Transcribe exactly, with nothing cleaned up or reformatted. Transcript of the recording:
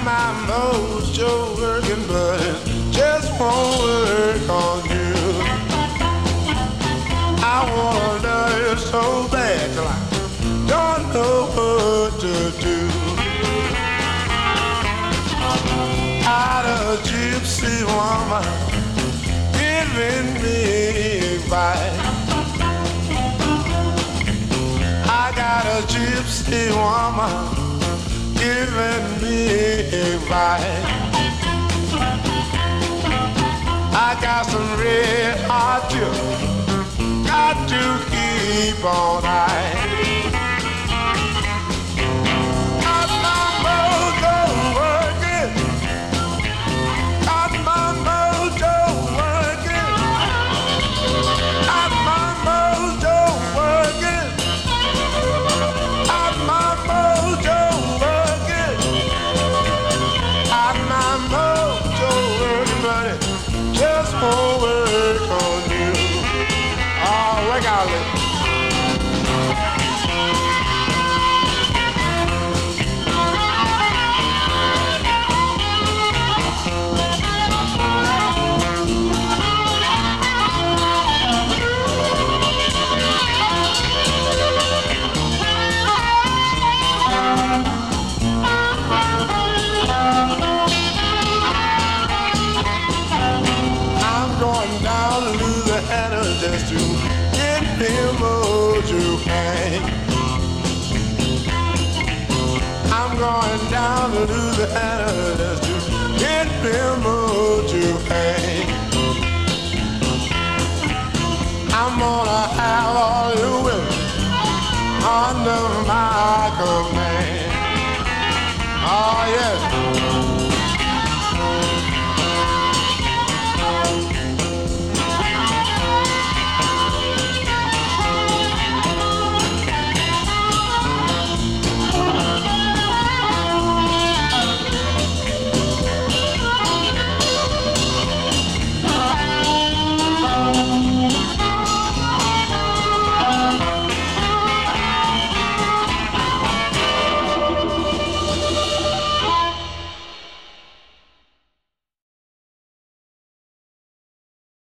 my mojo working, but it just won't work on you. I wanna love you so bad till I don't know what to do. Out of gypsy woman giving me advice. I got a gypsy woman giving me advice. I got some red hot chips, got to keep on high. Got my mojo working, got my mojo working, got my mojo working, got my mojo working, got my mojo working, but it just won't work on you. Oh, look out, look. I'm going down to Louisiana just to get me mojo hang. I'm going down to Louisiana just to get me mojo hang. I'm gonna have all you women under my command. Oh yes.